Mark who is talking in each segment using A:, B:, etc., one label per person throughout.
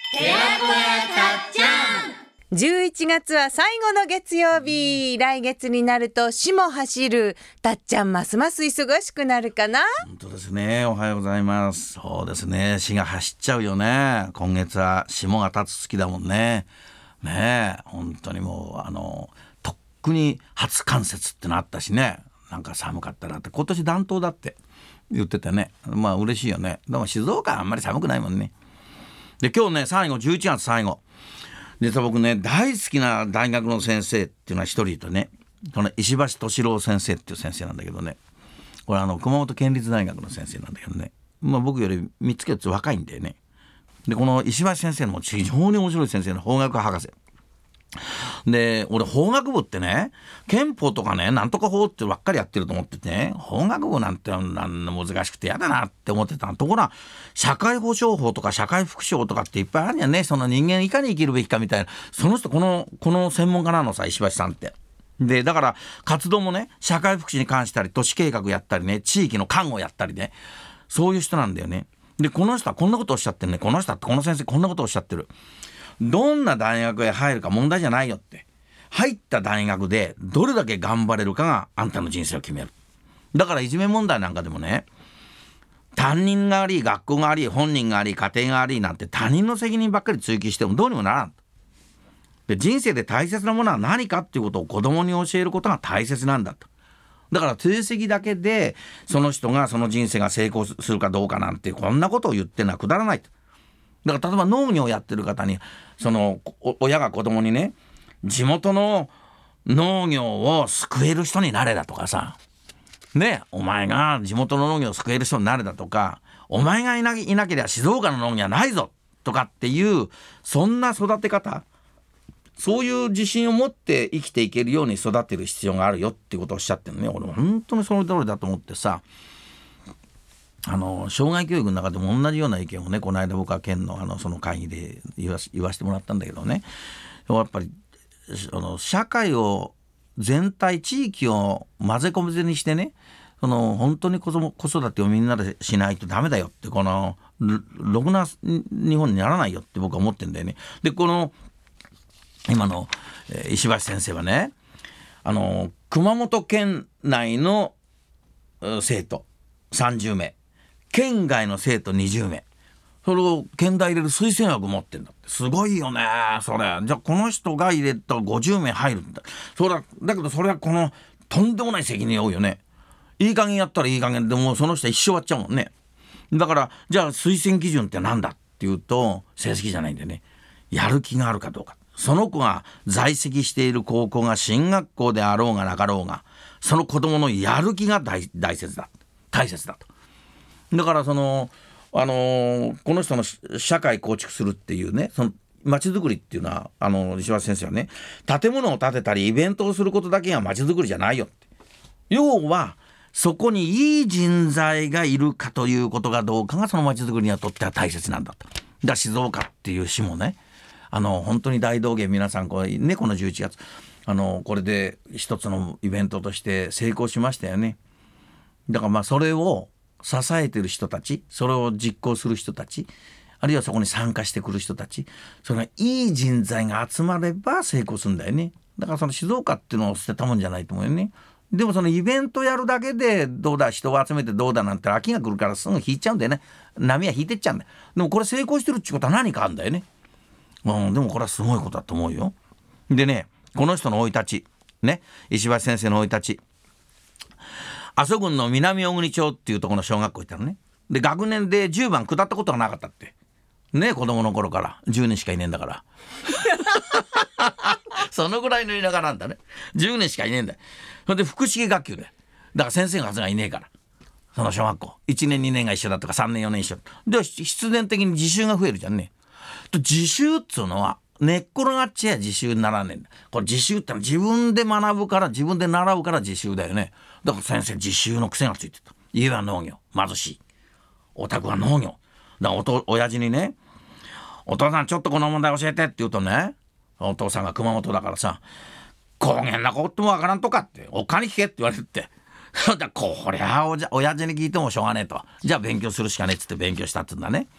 A: 寺子屋たっちゃん。
B: 11月は最後の月曜日。来月になると市も走る。たっちゃんますます忙しくなるかな。
C: 本当ですね。おはようございます。そうですね、市が走っちゃうよね。今月は霜が立つ月だもんね。ねえ、本当にもうとっくに初冠雪ってのあったしね。なんか寒かったなって、今年暖冬だって言っててね。まあ嬉しいよね。でも静岡はあんまり寒くないもんね。で今日ね、最後11月最後、実は僕ね、大好きな大学の先生っていうのは一人いてね、この石橋敏郎先生っていう先生なんだけどね、これ熊本県立大学の先生なんだけどね、まあ、僕より3つ4つ若いんだよね。でこの石橋先生も非常に面白い先生の法学博士で、俺法学部ってね、憲法とかね、なんとか法ってばっかりやってると思っててね、法学部なんて難しくてやだなって思ってたところが、社会保障法とか社会福祉法とかっていっぱいあるんやね。その人間いかに生きるべきかみたいな、その人この専門家なのさ、石橋さんって。でだから活動もね、社会福祉に関したり、都市計画やったりね、地域の看護やったりね、そういう人なんだよね。でこの人はこんなことをおっしゃってるね。この先生こんなことをおっしゃってる。どんな大学へ入るか問題じゃないよって。入った大学でどれだけ頑張れるかがあんたの人生を決める。だからいじめ問題なんかでもね、担任があり、学校があり、本人があり、家庭がありなんて他人の責任ばっかり追及してもどうにもならん。で人生で大切なものは何かっていうことを子供に教えることが大切なんだと。だから成績だけでその人がその人生が成功するかどうかなんて、こんなことを言ってのはくだらないと。だから例えば農業をやってる方に、その親が子供にね、地元の農業を救える人になれだとかさ、ね、お前が地元の農業を救える人になれだとか、お前がいなければ静岡の農業はないぞとかっていう、そんな育て方、そういう自信を持って生きていけるように育てる必要があるよっていうことをおっしゃってるのね。俺も本当にその通りだと思ってさ、障害教育の中でも同じような意見をね、この間僕は県のその会議で言わせてもらったんだけどね、やっぱり社会を全体、地域を混ぜ込みにしてね、本当に子育てをみんなでしないとダメだよって、このろくな日本にならないよって僕は思ってんだよね。で今の石橋先生はね、熊本県内の生徒30名、県外の生徒20名、それを県大入れる推薦枠持ってんだって。すごいよねそれ。じゃあこの人が入れたら50名入るんだ。だけどそれはこのとんでもない責任を負うよね。いい加減やったらいい加減でもうその人は一生終わっちゃうもんね。だからじゃあ推薦基準ってなんだっていうと、成績じゃないんでね、やる気があるかどうか。その子が在籍している高校が進学校であろうがなかろうが、その子供のやる気が大切だと。だからこの人の社会構築するっていうね、その街づくりっていうのは石橋先生はね、建物を建てたりイベントをすることだけが街づくりじゃないよって。要はそこにいい人材がいるかということがどうかがその街づくりにはとっては大切なんだと。だ静岡っていう市もね、本当に大道芸皆さんこの11月これで一つのイベントとして成功しましたよね。だからそれを支えてる人たち、それを実行する人たち、あるいはそこに参加してくる人たち、それがいい人材が集まれば成功するんだよね。だからその静岡っていうのを捨てたもんじゃないと思うよね。でもそのイベントやるだけでどうだ、人を集めてどうだなんて秋が来るからすぐ引いちゃうんだよね。波は引いてっちゃうんだよ。でもこれ成功してるってことは何かあるんだよね。でもこれはすごいことだと思うよ。でね、この人の生い立ちね、石橋先生の生い立ち、阿蘇郡の南小国町っていうところの小学校行ったのね。で学年で10番下ったことがなかったってね、子供の頃から10人しかいねえんだからそのぐらいの田舎なんだね。10人しかいねえんだよ。それで複式学級で、だから先生が数がいねえから、その小学校1年2年が一緒だとか3年4年一緒で、必然的に自習が増えるじゃんね。自習っつうのは寝っ転がっちゃ自習にならねえんだ。これ自習ってのは自分で学ぶから、自分で習うから自習だよね。だから先生自習の癖がついてた。家は農業、貧しい、お宅は農業だから、親父にね、お父さんちょっとこの問題教えてって言うとね、お父さんが熊本だからさ、高原なこともわからんとかって、お金聞けって言われるって。こりゃ親父に聞いてもしょうがねえと。じゃあ勉強するしかねえっつって勉強したって言うんだね。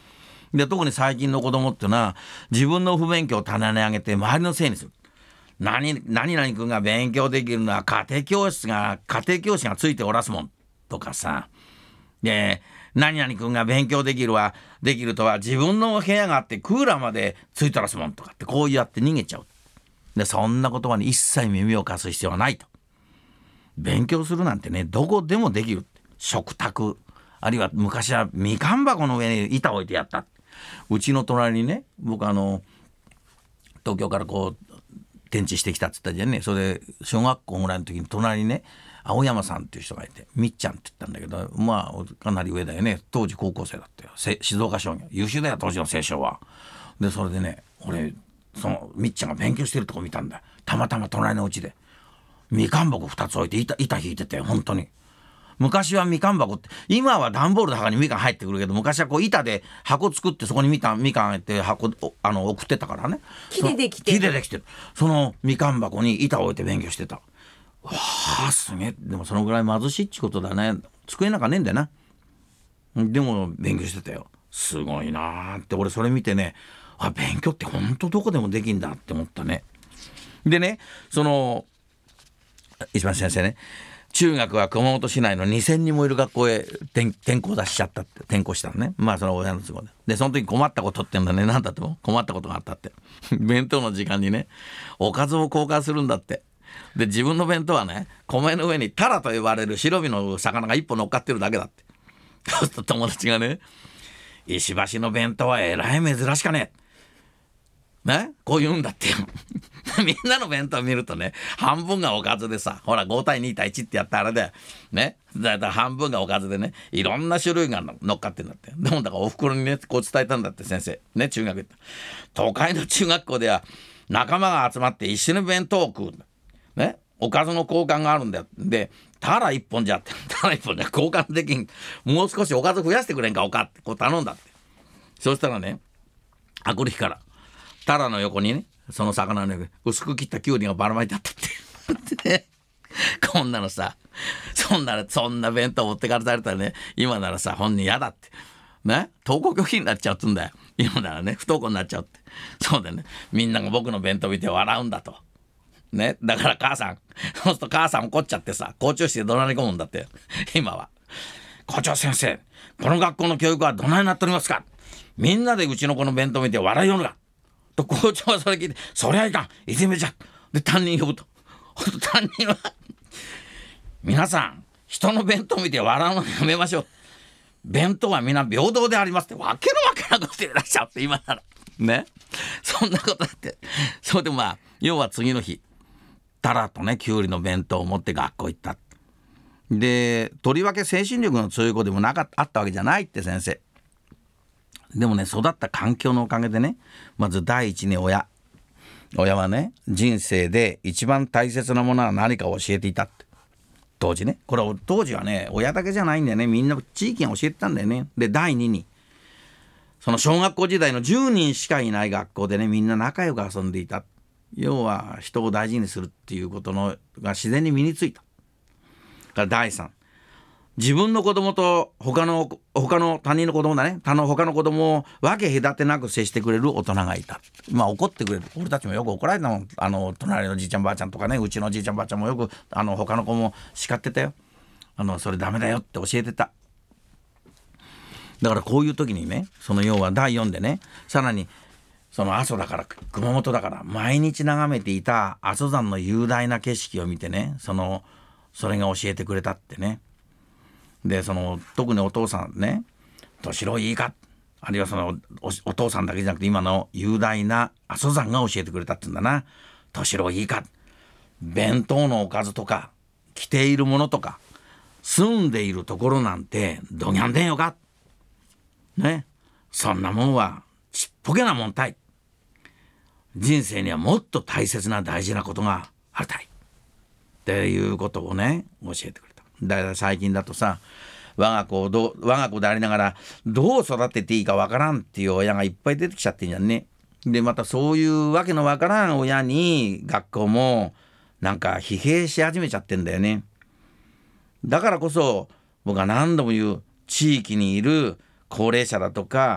C: で特に最近の子供っていうのは自分の不勉強を棚に上げて周りのせいにする。何々君が勉強できるのは家庭教師がついておらすもんとかさ、で何々君が勉強できるとは自分の部屋があってクーラーまでついておらすもんとかってこうやって逃げちゃう。でそんな言葉に一切耳を貸す必要はないと。勉強するなんてねどこでもできる。食卓あるいは昔はみかん箱の上に板を置いてやった。うちの隣にね僕東京からこう転地してきたって言ったじゃんね。それで小学校ぐらいの時に隣にね青山さんっていう人がいてみっちゃんって言ったんだけどまあかなり上だよね。当時高校生だったよ。静岡商業優秀だよ当時の青少は。でそれでね俺そのみっちゃんが勉強してるとこ見たんだ。たまたま隣のうちでみかん箱2つ置いて板引いてて本当に。昔はみかん箱って今は段ボールの中にみかん入ってくるけど昔はこう板で箱作ってそこにみかん入って箱送ってたからね。
B: 木でできて
C: る。そのみかん箱に板を置いて勉強してた。わあすげえ。でもそのぐらい貧しいっちことだね。机なんかねえんだよな。でも勉強してたよ。すごいなーって俺それ見てね勉強ってほんとどこでもできんだって思ったね。でねその石橋先生ね中学は熊本市内の2000人もいる学校へ転校したのね。まあその親の都合でその時困ったことってんだね。何だっても困ったことがあったって弁当の時間にねおかずを交換するんだって。で自分の弁当はね米の上にタラと呼ばれる白身の魚が一本乗っかってるだけだって。そうすると友達がね石橋の弁当はえらい珍しかねこう言うんだってよみんなの弁当を見るとね半分がおかずでさほら5対2対1ってやったあれでねだいたい半分がおかずでねいろんな種類が乗っかってるんだって。でもだからお袋にねこう伝えたんだって先生ね中学行った都会の中学校では仲間が集まって一緒に弁当を食うんだね。おかずの交換があるんだよ。でタラ1本じゃってタラ1本じゃ交換できん。もう少しおかず増やしてくれんかおかってこう頼んだって。そうしたらねあくる日からタラの横にねその魚の薄く切ったきゅうりがばらまいてあったってねこんなのさそんな弁当持ってかれたらね今ならさ本人嫌だってね登校拒否になっちゃうっつうんだよ。今ならね不登校になっちゃうって。そうでねみんなが僕の弁当見て笑うんだとね。だから母さんそうすると母さん怒っちゃってさ校長室で怒鳴り込むんだって今は。校長先生この学校の教育はどないなっておりますか。みんなでうちの子の弁当見て笑いよるがと校長はそれ聞いてそりゃいかんいじめじゃで担任呼ぶと担任は皆さん人の弁当見て笑うのやめましょう。弁当は皆平等でありますってわけなこと言ってらっしゃって今ならねそんなことだって。そうでまあ要は次の日タラとねきゅうりの弁当を持って学校行った。でとりわけ精神力の強い子でもあったわけじゃないって先生。でもね育った環境のおかげでねまず第一に親はね人生で一番大切なものは何かを教えていたって当時ね。これ当時はね親だけじゃないんだよねみんな地域が教えてたんだよね。で第二にその小学校時代の10人しかいない学校でねみんな仲良く遊んでいた。要は人を大事にするっていうことが自然に身についた。から第3自分の子供と他の他人の子供だね他の子供を分け隔てなく接してくれる大人がいた。まあ怒ってくれる。俺たちもよく怒られたもん。隣のじいちゃんばあちゃんとかねうちのじいちゃんばあちゃんもよく他の子も叱ってたよ。それダメだよって教えてた。だからこういう時にねその要は第4でねさらにその阿蘇だから熊本だから毎日眺めていた阿蘇山の雄大な景色を見てねそれが教えてくれたってね。で特にお父さんね年老いいかあるいはお父さんだけじゃなくて今の雄大な阿蘇山が教えてくれたって言うんだな。年老いいか弁当のおかずとか着ているものとか住んでいるところなんてどぎゃんでんよかね。そんなもんはちっぽけなもんたい。人生にはもっと大切な大事なことがあるたいっていうことをね教えてくれた。だから最近だとさ我が子でありながらどう育てていいかわからんっていう親がいっぱい出てきちゃってんじゃんね。でまたそういうわけのわからん親に学校もなんか疲弊し始めちゃってんだよね。だからこそ僕は何度も言う地域にいる高齢者だとか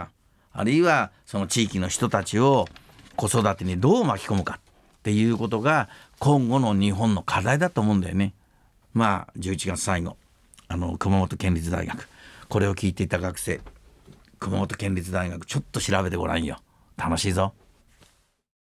C: あるいはその地域の人たちを子育てにどう巻き込むかっていうことが今後の日本の課題だと思うんだよね。まあ11月最後熊本県立大学、これを聞いていた学生、熊本県立大学ちょっと調べてごらんよ。楽しいぞ。